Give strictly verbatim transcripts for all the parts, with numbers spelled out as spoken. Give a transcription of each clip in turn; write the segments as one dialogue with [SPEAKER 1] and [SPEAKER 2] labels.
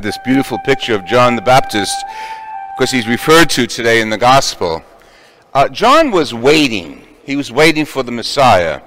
[SPEAKER 1] This beautiful picture of John the Baptist, because he's referred to today in the gospel. Uh, John was waiting. He was waiting for the Messiah.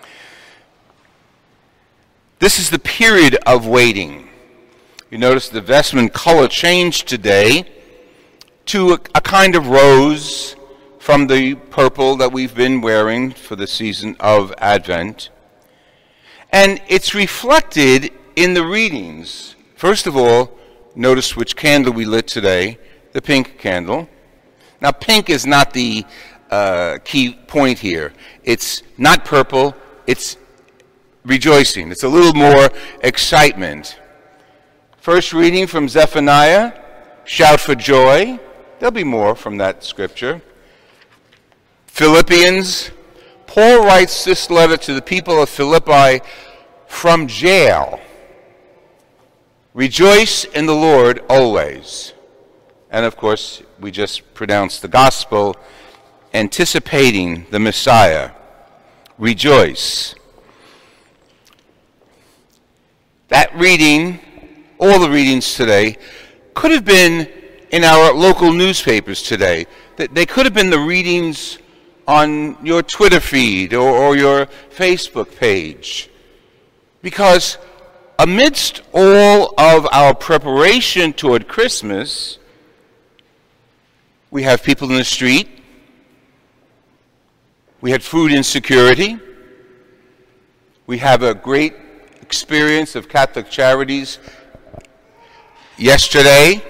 [SPEAKER 1] This is the period of waiting. You notice the vestment color changed today to a, a kind of rose from the purple that we've been wearing for the season of Advent. And it's reflected in the readings. First of all, notice which candle we lit today, the pink candle. Now, pink is not the uh, key point here. It's not purple, it's rejoicing. It's a little more excitement. First reading from Zephaniah, shout for joy. There'll be more from that scripture. Philippians, Paul writes this letter to the people of Philippi from jail. Rejoice in the Lord always. And of course, we just pronounced the gospel, anticipating the Messiah. Rejoice. That reading, all the readings today, could have been in our local newspapers today. They could have been the readings on your Twitter feed or, or your Facebook page. Because amidst all of our preparation toward Christmas, we have people in the street, we had food insecurity, we have a great experience of Catholic Charities yesterday.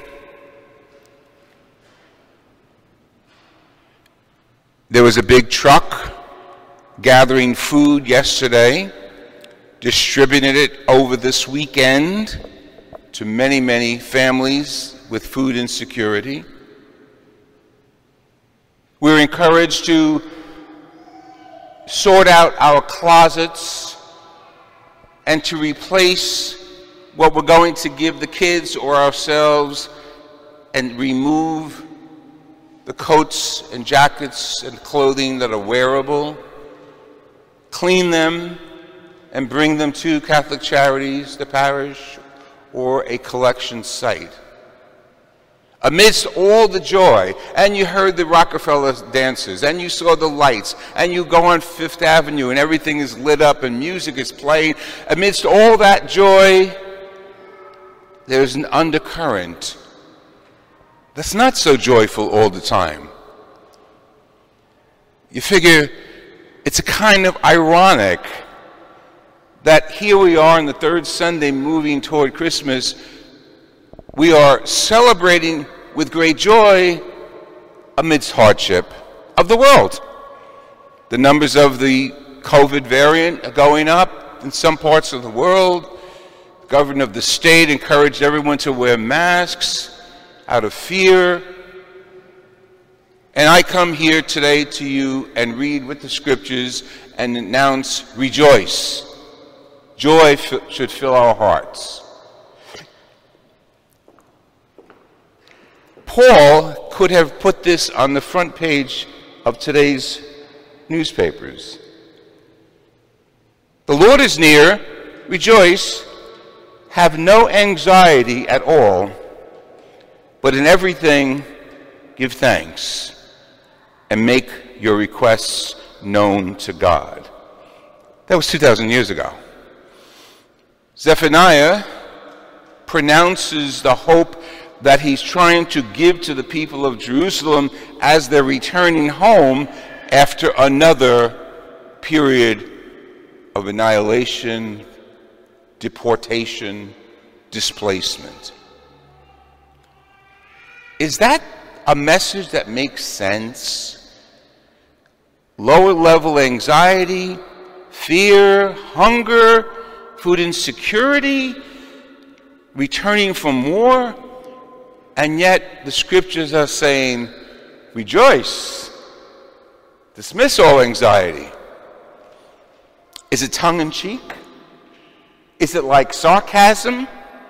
[SPEAKER 1] There was a big truck gathering food yesterday, distributed it over this weekend to many, many families with food insecurity. We're encouraged to sort out our closets and to replace what we're going to give the kids or ourselves and remove the coats and jackets and clothing that are wearable, clean them, and bring them to Catholic Charities, the parish, or a collection site. Amidst all the joy, and you heard the Rockefeller dances, and you saw the lights, and you go on Fifth Avenue, and everything is lit up, and music is playing. Amidst all that joy, there's an undercurrent that's not so joyful all the time. You figure it's a kind of ironic that here we are on the third Sunday moving toward Christmas. We are celebrating with great joy amidst hardship of the world. The numbers of the COVID variant are going up in some parts of the world. The governor of the state encouraged everyone to wear masks out of fear. And I come here today to you and read with the scriptures and announce, rejoice. Joy f- should fill our hearts. Paul could have put this on the front page of today's newspapers. The Lord is near, rejoice, have no anxiety at all, but in everything give thanks and make your requests known to God. That was two thousand years ago. Zephaniah pronounces the hope that he's trying to give to the people of Jerusalem as they're returning home after another period of annihilation, deportation, displacement. Is that a message that makes sense? Lower level anxiety, fear, hunger, food insecurity, returning from war, and yet the scriptures are saying, rejoice, dismiss all anxiety. Is it tongue-in-cheek? Is it like sarcasm?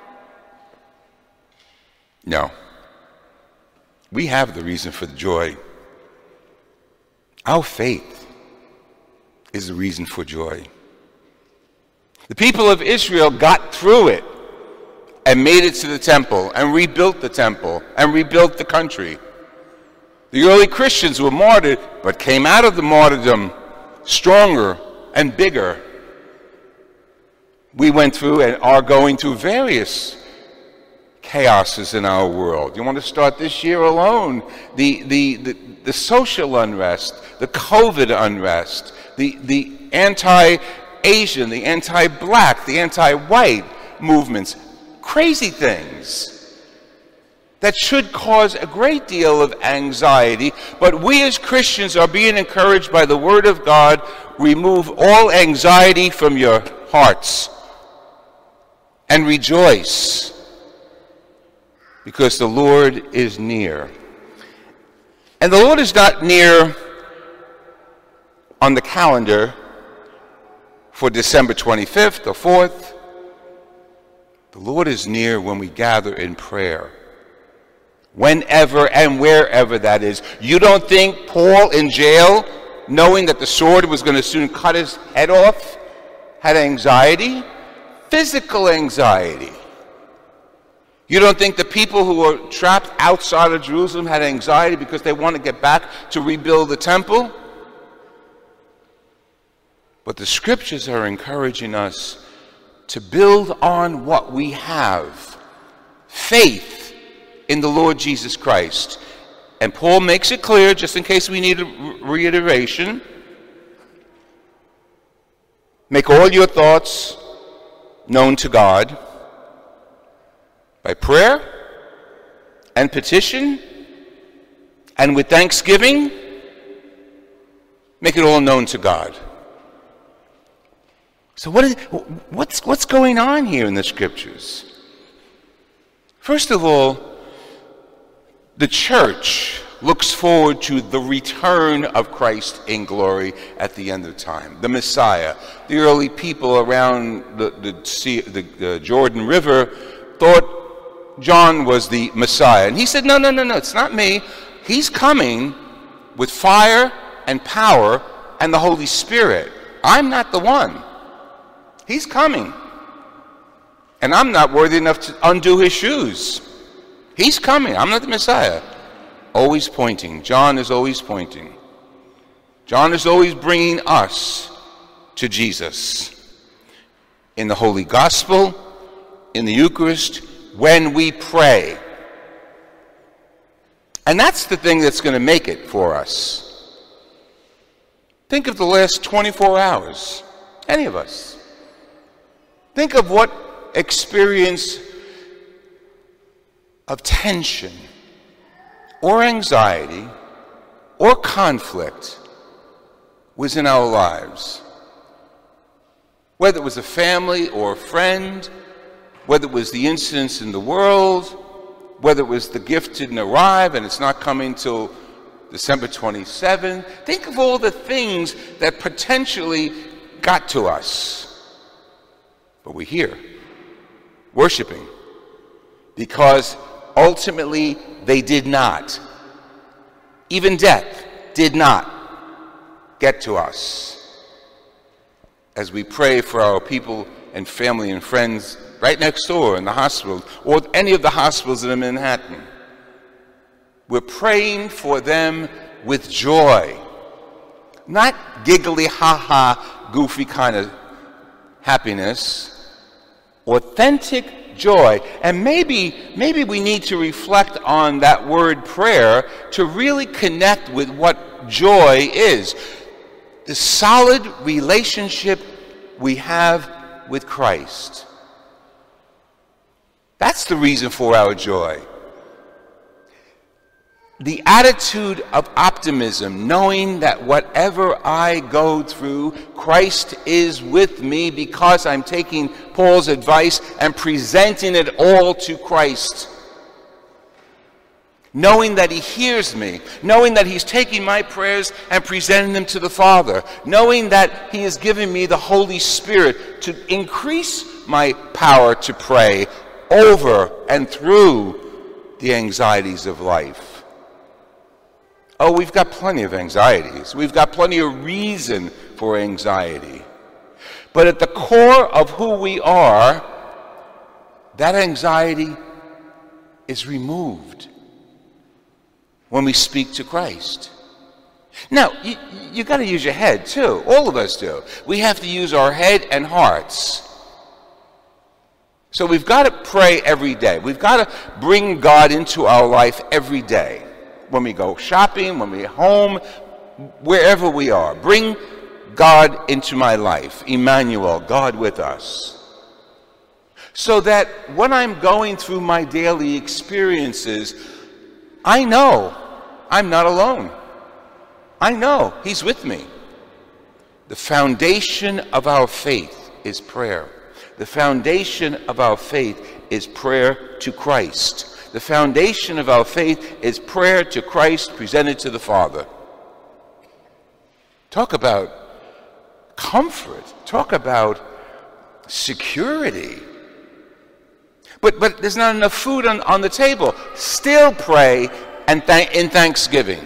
[SPEAKER 1] No. We have the reason for the joy. Our faith is the reason for joy. The people of Israel got through it and made it to the temple and rebuilt the temple and rebuilt the country. The early Christians were martyred, but came out of the martyrdom stronger and bigger. We went through and are going through various chaoses in our world. You want to start this year alone? The, the, the, the social unrest, the COVID unrest, the, the anti-Asian, the anti-black, the anti-white movements, crazy things that should cause a great deal of anxiety. But we as Christians are being encouraged by the Word of God. Remove all anxiety from your hearts and rejoice, because the Lord is near. And the Lord is not near on the calendar for December twenty-fifth or fourth. The Lord is near when we gather in prayer, whenever and wherever that is. You don't think Paul in jail, knowing that the sword was going to soon cut his head off, had anxiety? Physical anxiety. You don't think the people who were trapped outside of Jerusalem had anxiety because they want to get back to rebuild the temple? But the scriptures are encouraging us to build on what we have. Faith in the Lord Jesus Christ. And Paul makes it clear, just in case we need a reiteration, make all your thoughts known to God by prayer and petition, and with thanksgiving, make it all known to God. So what is, what's, what's going on here in the scriptures? First of all, the church looks forward to the return of Christ in glory at the end of time, the Messiah. The early people around the, the, sea, the, the Jordan River thought John was the Messiah. And he said, no, no, no, no, it's not me. He's coming with fire and power and the Holy Spirit. I'm not the one. He's coming. And I'm not worthy enough to undo his shoes. He's coming. I'm not the Messiah. Always pointing. John is always pointing. John is always bringing us to Jesus. In the Holy Gospel, in the Eucharist, when we pray. And that's the thing that's going to make it for us. Think of the last twenty-four hours. Any of us. Think of what experience of tension or anxiety or conflict was in our lives. Whether it was a family or a friend, whether it was the incidents in the world, whether it was the gift didn't arrive and it's not coming till December twenty-seventh. Think of all the things that potentially got to us. But we're here, worshiping, because ultimately they did not. Even death did not get to us. As we pray for our people and family and friends right next door in the hospital, or any of the hospitals in Manhattan, we're praying for them with joy. Not giggly, ha-ha, goofy kind of happiness. Authentic joy. And maybe, maybe we need to reflect on that word prayer to really connect with what joy is. The solid relationship we have with Christ. That's the reason for our joy. The attitude of optimism, knowing that whatever I go through, Christ is with me because I'm taking Paul's advice and presenting it all to Christ. Knowing that he hears me, knowing that he's taking my prayers and presenting them to the Father, knowing that he has given me the Holy Spirit to increase my power to pray over and through the anxieties of life. Oh, we've got plenty of anxieties. We've got plenty of reason for anxiety. But at the core of who we are, that anxiety is removed when we speak to Christ. Now, you, you got to use your head too. All of us do. We have to use our head and hearts. So we've got to pray every day. We've got to bring God into our life every day. When we go shopping, when we're home, wherever we are. Bring God into my life. Emmanuel, God with us. So that when I'm going through my daily experiences, I know I'm not alone. I know He's with me. The foundation of our faith is prayer. The foundation of our faith is prayer to Christ. The foundation of our faith is prayer to Christ presented to the Father. Talk about comfort. Talk about security. But but there's not enough food on, on the table. Still pray and th- in thanksgiving.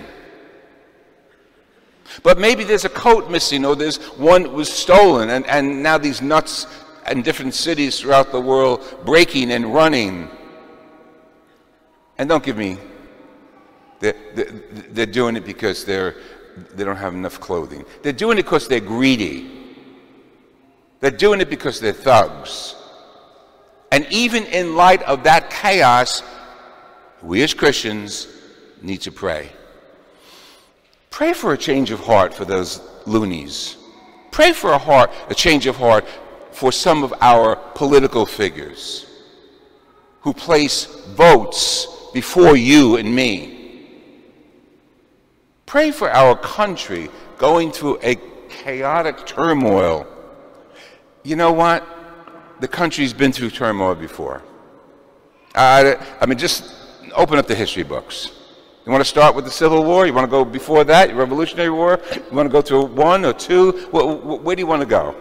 [SPEAKER 1] But maybe there's a coat missing, or there's one that was stolen, and, and now these nuts in different cities throughout the world breaking and running. And don't give me, they're, they're doing it because they're, they don't have enough clothing. They're doing it because they're greedy. They're doing it because they're thugs. And even in light of that chaos, we as Christians need to pray. Pray for a change of heart for those loonies. Pray for a heart, a change of heart for some of our political figures who place votes before you and me. Pray for our country going through a chaotic turmoil. You know what? The country's been through turmoil before. Uh, I mean, just open up the history books. You want to start with the Civil War? You want to go before that, the Revolutionary War? You want to go through one or two? Where, where do you want to go?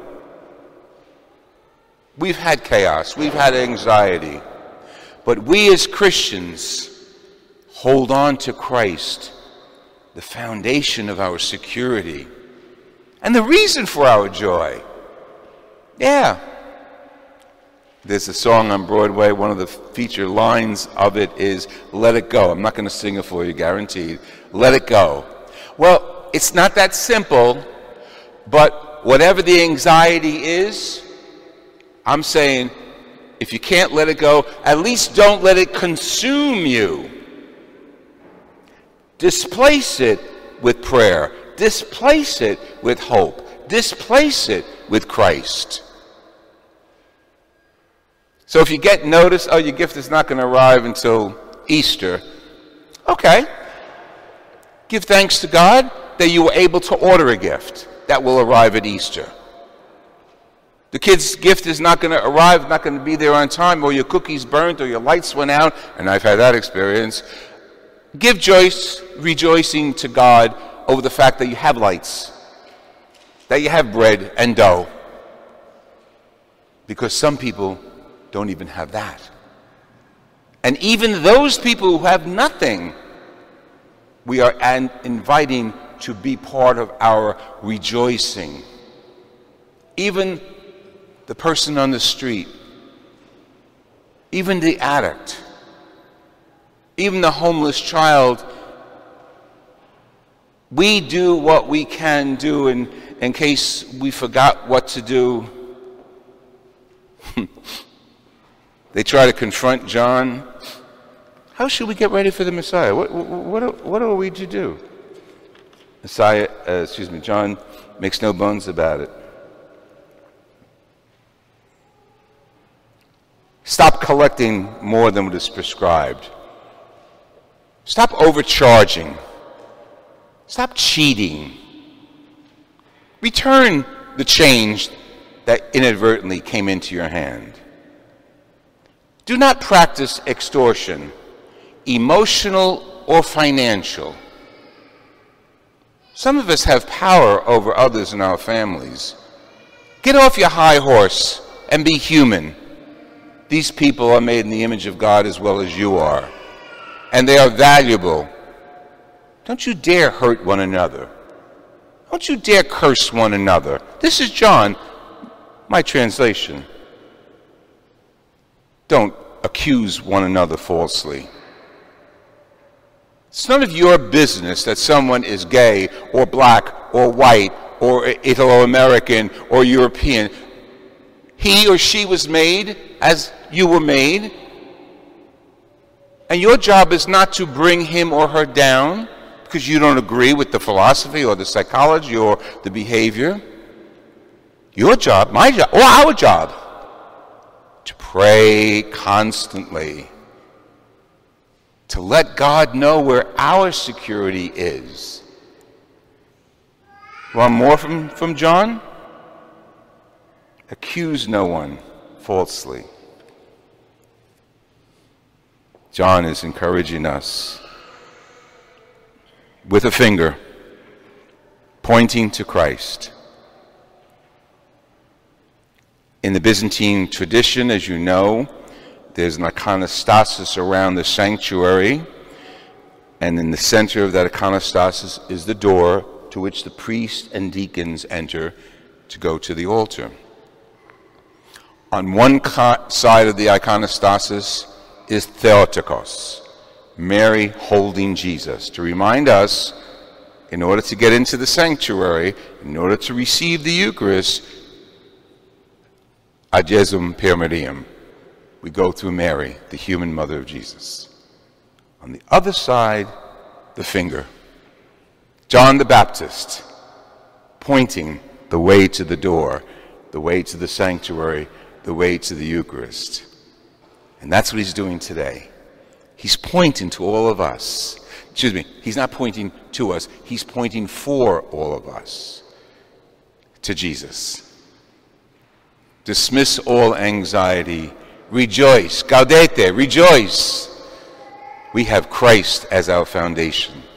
[SPEAKER 1] We've had chaos. We've had anxiety. But we as Christians hold on to Christ, the foundation of our security, and the reason for our joy. Yeah. There's a song on Broadway, one of the feature lines of it is, "Let it go." I'm not going to sing it for you, guaranteed. Let it go. Well, it's not that simple, but whatever the anxiety is, I'm saying, if you can't let it go, at least don't let it consume you. Displace it with prayer. Displace it with hope. Displace it with Christ. So if you get notice, oh, your gift is not going to arrive until Easter, okay. Give thanks to God that you were able to order a gift that will arrive at Easter. The kid's gift is not going to arrive, not going to be there on time, or your cookies burnt, or your lights went out, and I've had that experience. Give joyce, rejoicing to God over the fact that you have lights, that you have bread and dough. Because some people don't even have that. And even those people who have nothing, we are an- inviting to be part of our rejoicing. Even the person on the street, even the addict, even the homeless child, we do what we can do in, in case we forgot what to do. They try to confront John. How should we get ready for the Messiah? What, what, what, what are we to do? Messiah, uh, excuse me, John makes no bones about it. Stop collecting more than what is prescribed. Stop overcharging. Stop cheating. Return the change that inadvertently came into your hand. Do not practice extortion, emotional or financial. Some of us have power over others in our families. Get off your high horse and be human. These people are made in the image of God as well as you are, and they are valuable. Don't you dare hurt one another. Don't you dare curse one another. This is John, my translation. Don't accuse one another falsely. It's none of your business that someone is gay or black or white or Italo-American or European. He or she was made as you were made. And your job is not to bring him or her down because you don't agree with the philosophy or the psychology or the behavior. Your job, my job, or our job, to pray constantly, to let God know where our security is. Want more from, from John? Accuse no one falsely. John is encouraging us with a finger pointing to Christ. In the Byzantine tradition, as you know, there's an iconostasis around the sanctuary, and in the center of that iconostasis is the door to which the priests and deacons enter to go to the altar. On one side of the iconostasis is Theotokos, Mary holding Jesus, to remind us, in order to get into the sanctuary, in order to receive the Eucharist, ad Jesum per Mariam, we go through Mary, the human mother of Jesus. On the other side, the finger. John the Baptist, pointing the way to the door, the way to the sanctuary, the way to the Eucharist. And that's what he's doing today. He's pointing to all of us. Excuse me, he's not pointing to us, he's pointing for all of us to Jesus. Dismiss all anxiety. Rejoice. Gaudete, rejoice. We have Christ as our foundation.